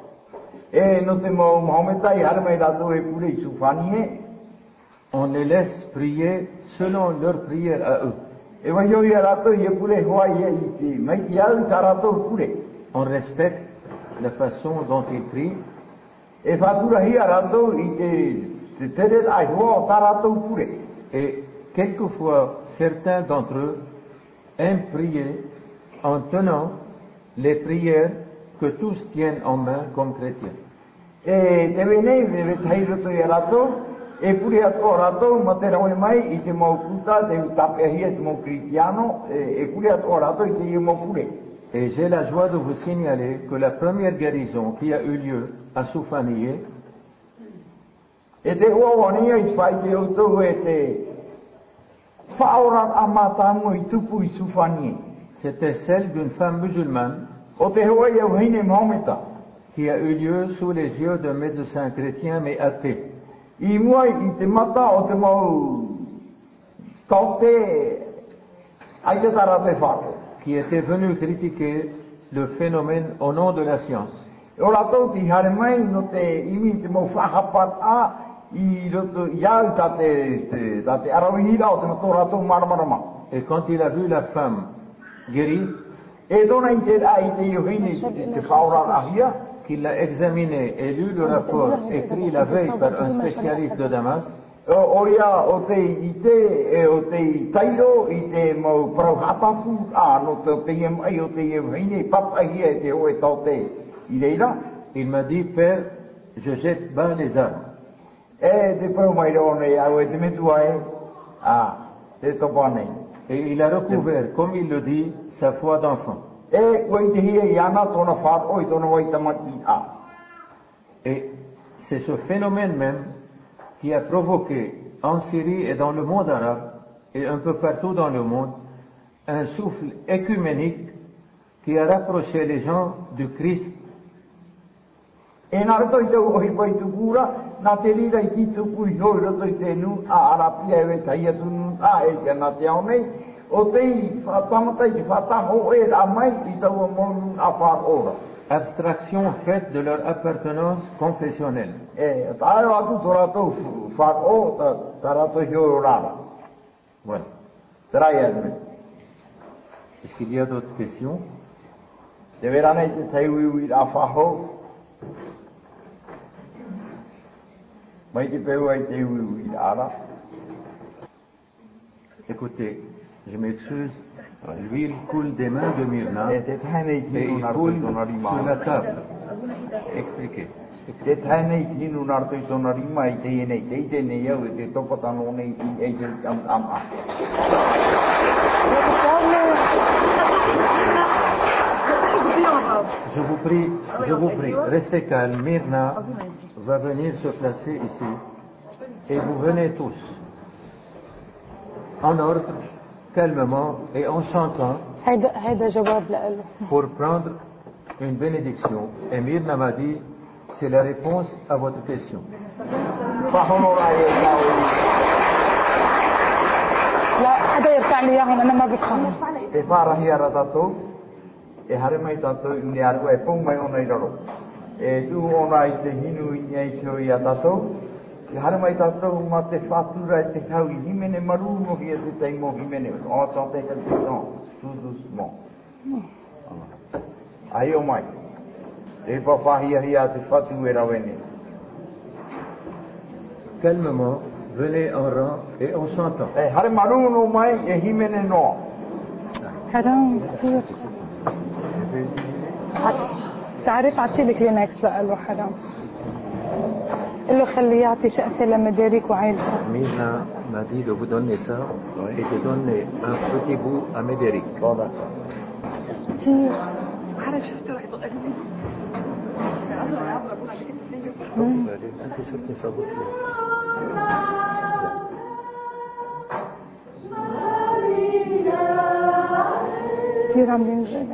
E no te mau Mahometai haramene rato e pure i sufanie. on les laisse prier selon leur prière à eux. E vai oi rato i e pure hoa i e i te mai ti au ta rato pure. On respecte la façon dont ils prient, E whatura hi a rato i te te tere ai hoa o ta rato pure. et quelquefois certains d'entre eux aiment prier en tenant les prières que tous tiennent en main comme chrétiens. E te venei me ve tai roto i a rato, e pure ato a rato ma te rawe mai i te mau puta, te utapea hi e te mau cristiano, e, e pure ato a rato i te i mau pure. Et j'ai la joie de vous signaler que la première guérison qui a eu lieu à Soufanié, E te ua wania i whai te autou e te whaorat a mātāmo i tupu i sufanie. c'était celle d'une femme musulmane O te hoa i au heine Mahometa. qui a eu lieu sous les yeux d'un médecin chrétien mais athée. I mua i te mata o te mau taute ai te tara te whako. qui était venu critiquer le phénomène au nom de la science. E o ratou ti hare mai no te imi te mau whahapat a i roto iau ta te, te, ta te arawihira o te mato ratou maramarama. Et quand il a vu la femme guérie, E tōna i te rai te iohine te, te whaora ahia. qu'il l'a examiné et lu le rapport écrit la veille par un spécialiste de Damas, O, o ia o te i te e o te i taio i te mau parauhapapu a no te te mai o te iohine papahia e te hoe tau te i reira. il m'a dit, Père, je jette bas les armes. E te parau mai rone au e te metua e a te topanei. Et il a recouvert, comme il le dit, sa foi d'enfant. E ua i te hia i ana tōna whār oi tōna wai tamati a. Et c'est ce phénomène même qui a provoqué en Syrie et dans le monde arabe, et un peu partout dans le monde, un souffle écuménique qui a rapproché les gens du Christ. E nā rato i tau ohi pai tukura, nā te rira i ki tuku i hoi rato i te nu a arapia e tai atu nu a e te nā te au nei, o te i whatamata i te whataho e rā mai i tau a monu a whār ora. Abstraction faite de leur appartenance confessionnelle. E tāre atu tō rato whār o, tā, tā rato i hoi rara. Voilà. Trai anu. Est-ce qu'il y a d'autres questions? Te vera nei te teiwi i rā whaho, mai te peu ai te ui i ara. Écoutez, je m'excuse, l'huile coule des mains de Myrna E te tainei et tinu il nār coule tui tōna rima. sur la table. Expliquez. Te tainei tinu nār tui tōna rima i te ienei, te ite nei au e te topatano nei i e te am am am. Je vous prie, je vous prie, restez calme. Myrna va venir se placer ici. et vous venez tous, en ordre, calmement et en chantant, pour prendre une bénédiction. Emir Namadi, c'est la réponse à votre question. لا حدا يرفع لي اياهم انا ما بفهم. إفارة هي رتاتو إهرمي تاتو إني أرجو إفهم ما يوناي دارو. إدو أوناي تهينو إني أشوا ياتاتو إهرمي تاتو ما تفاتورا تكاوي هيمنه مرونو هي تتايمو هيمنه أو تانتي كنتون tout doucement. Ayo mai. E papa hia hia te fatu e rawene. Calmement, venez en rang et en chantant. Eh, hare maruno mai e himene no. حرام كثير. تعرف عطي لك لينكس لقاله حرام. قل له خليه يعطي شقفة لمدارك وعائلته. Mina m'a dit de vous donner ça et de donner un petit bout à Médéric. Voilà. كثير. عارف شفت راح يطق قلبي. انت صرتي صابتي. كثير عم ينزل.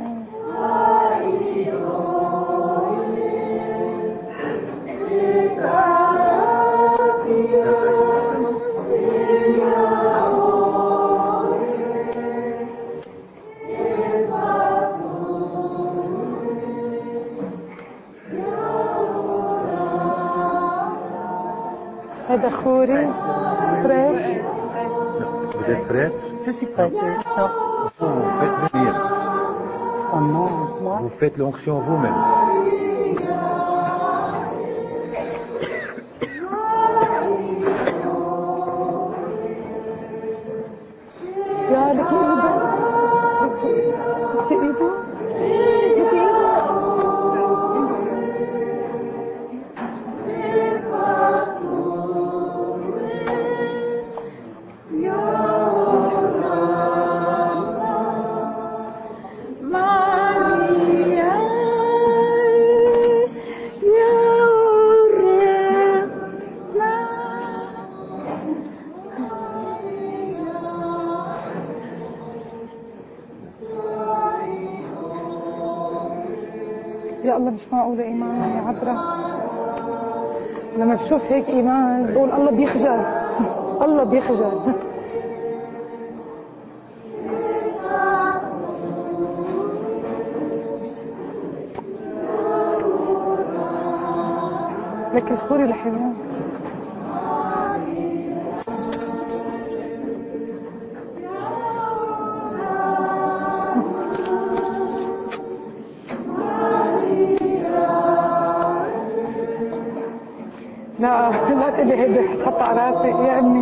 هذا خوري prêtre. Vous êtes prêtre? Je suis prêtre. Non. Vous faites bien. Oh non, moi. Vous faites l'onction vous-même. يا لك ايده. شفتي ايده؟ لك ايده. يا الله مش معقولة إيمان يا عبرة. لما بشوف هيك إيمان بقول الله بيخجل. الله بيخجل. لك الخوري الحيوان. لا لا تقولي هيدي حتحط على راسي يا امي.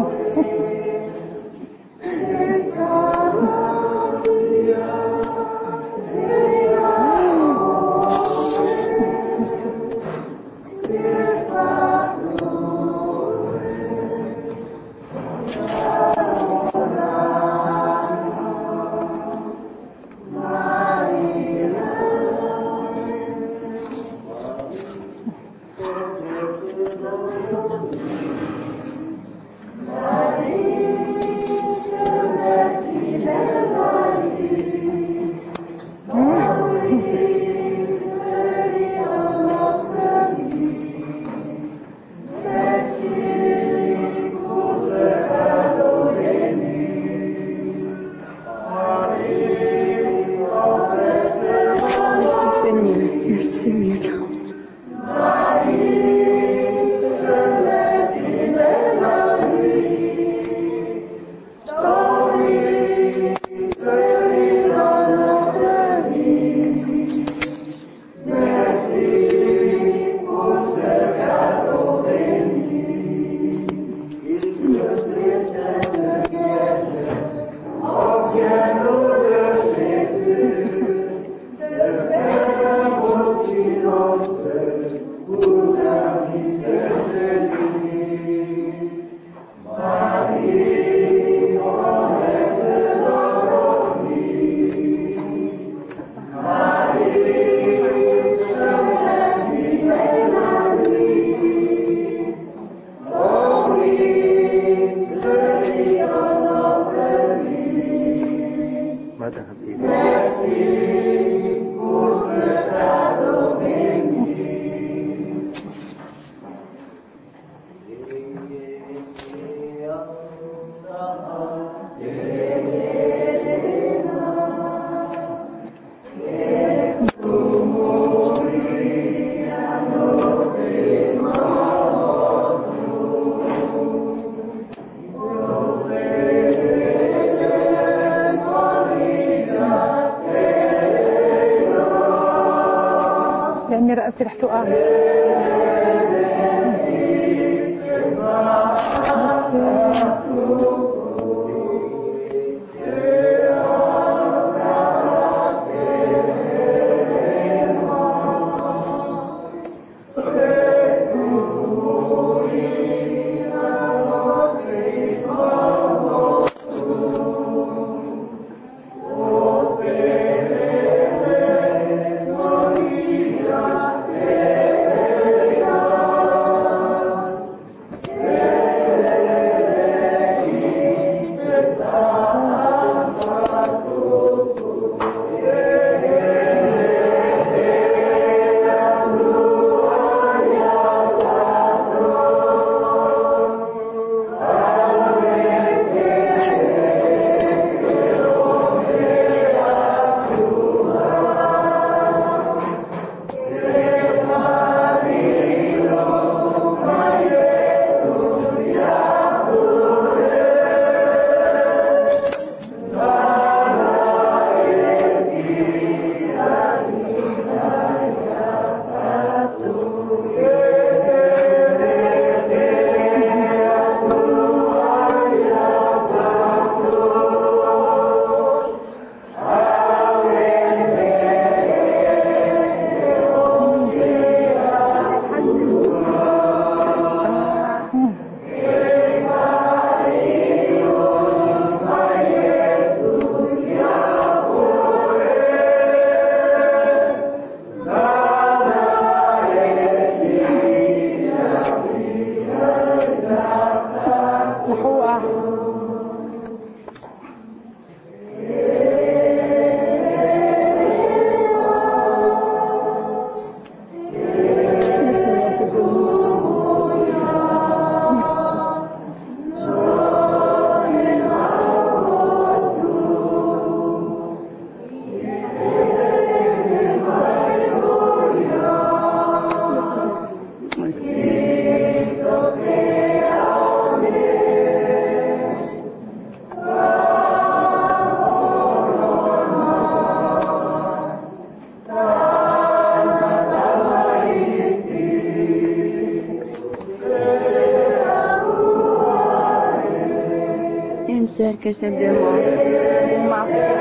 Que se demande uma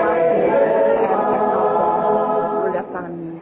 pour la famille.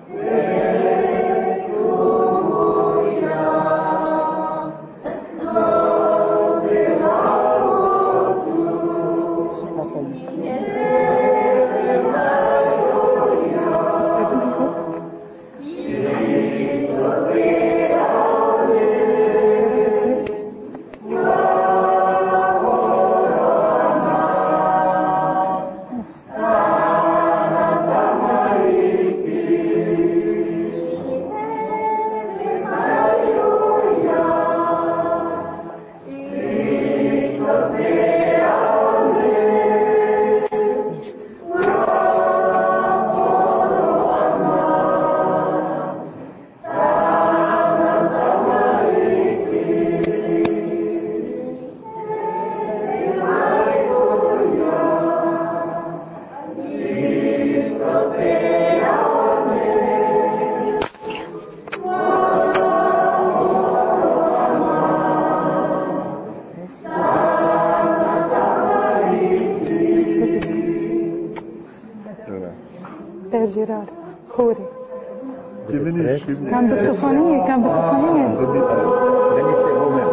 جيرار خوري Devenez chez vous. كان بالسفونية كان بالسفونية Venez vous-même.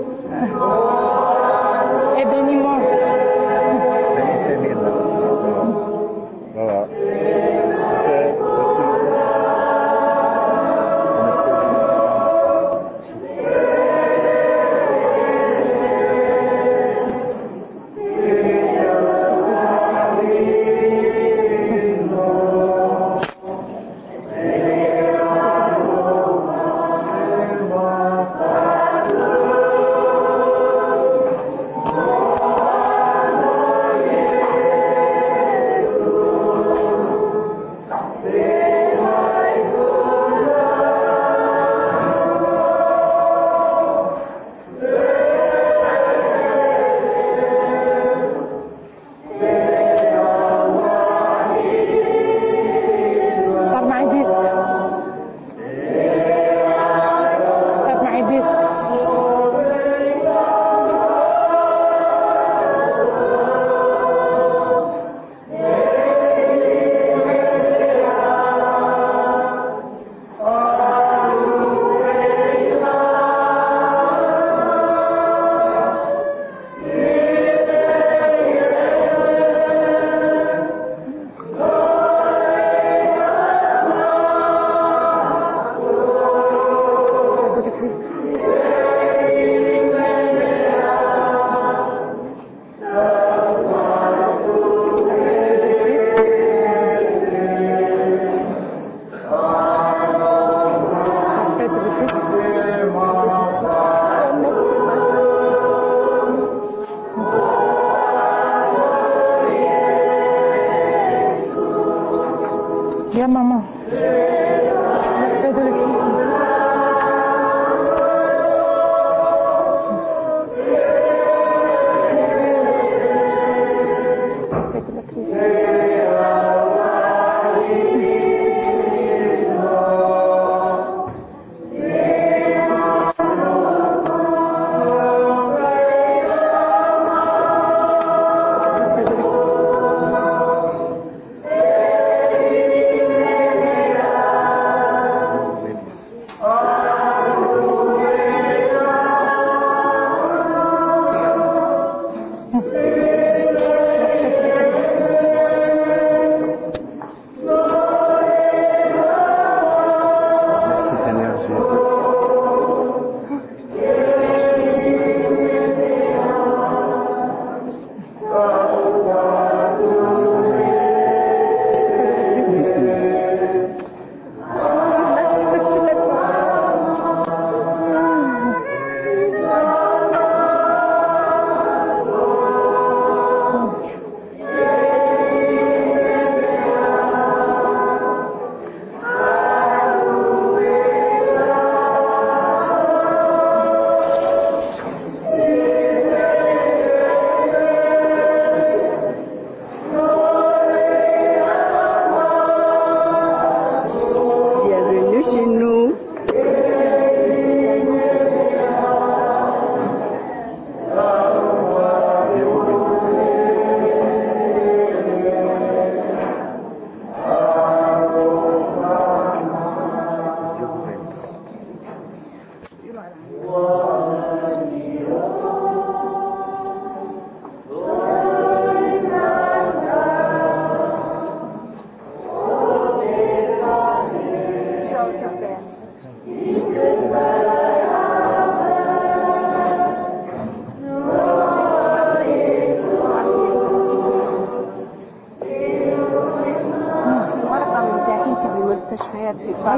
et bénis-moi. Venez s'aimer là. Voilà. Bye.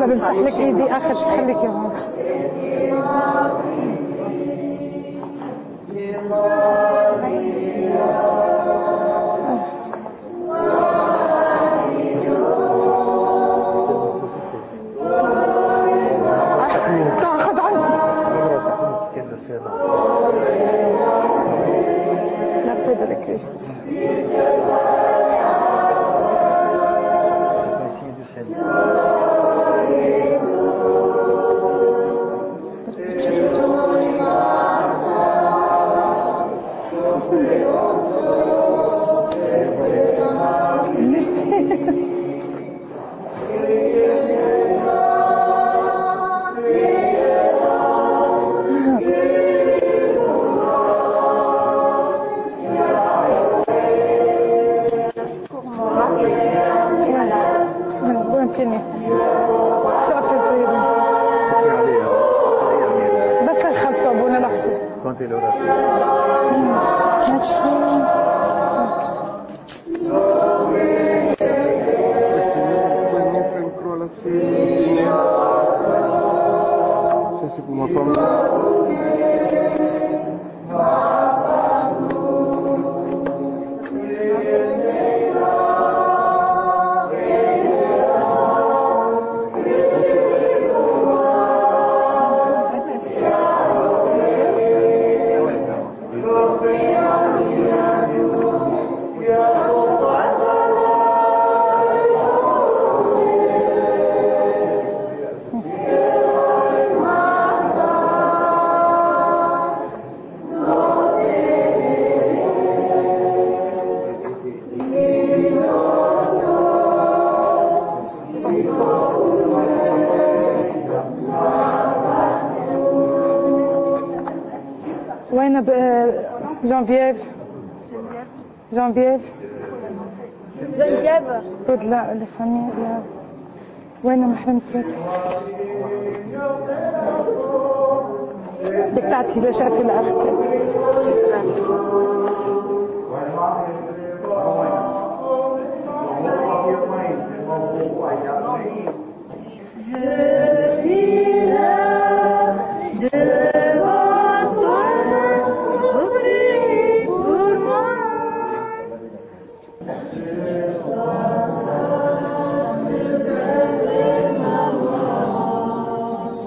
بمسح لك ايدي اخر شيء، خليكي هون. تاخذ عنك لا بيدر كريست. بس خلصوا ابونا لحظه. كنت لورا وين جانفييف جانفييف جنجيف لا الفنية لا وين محرمتك؟ بدك تعطي لشافي لأختك.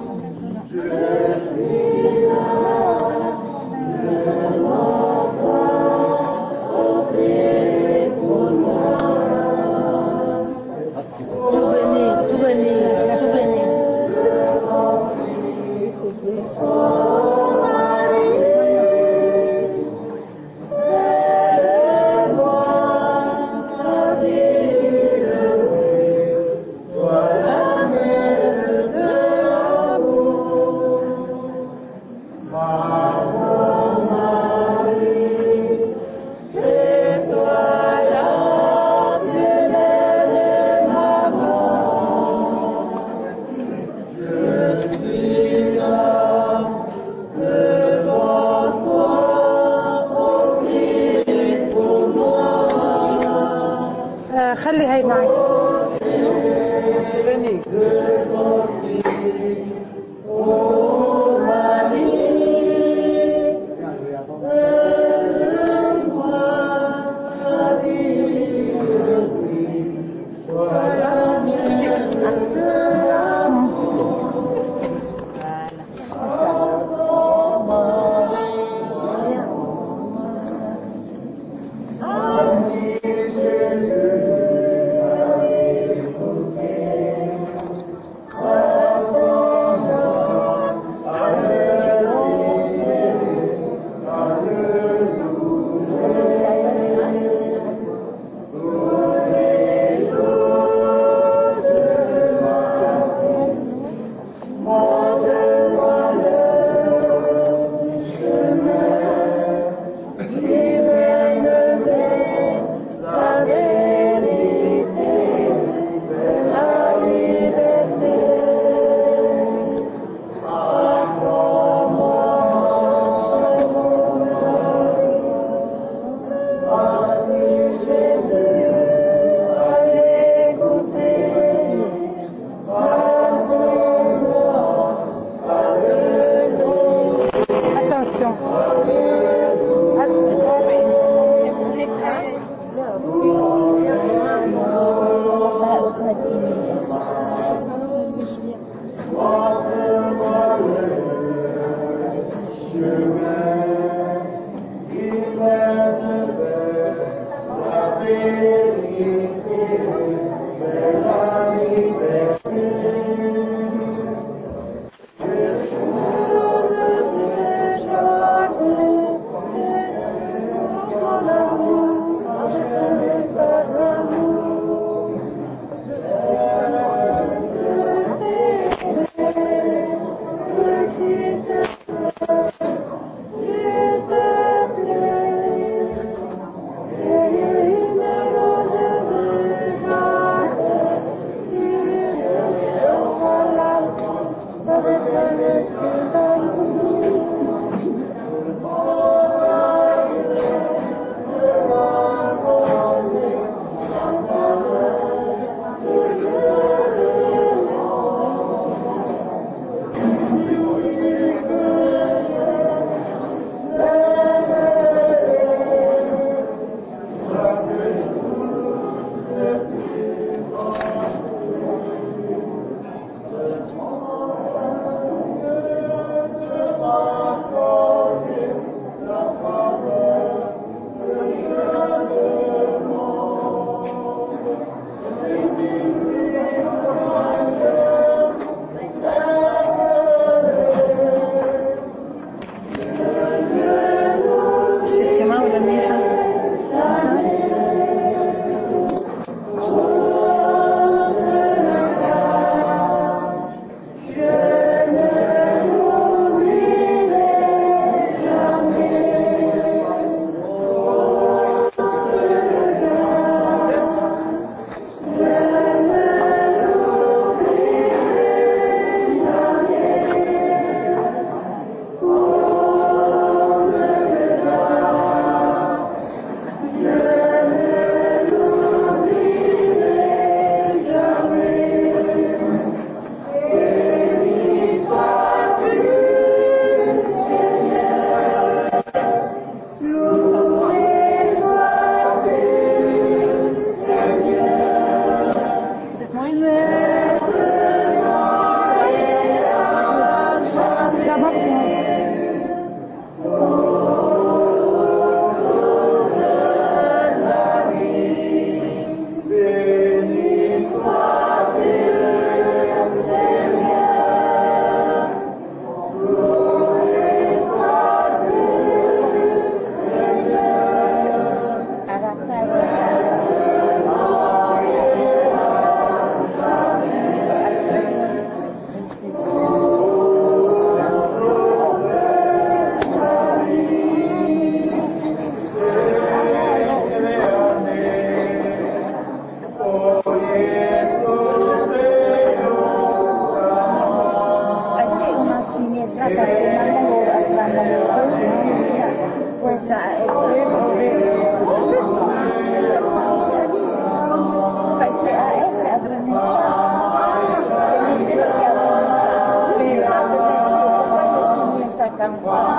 Oh question. Gracias.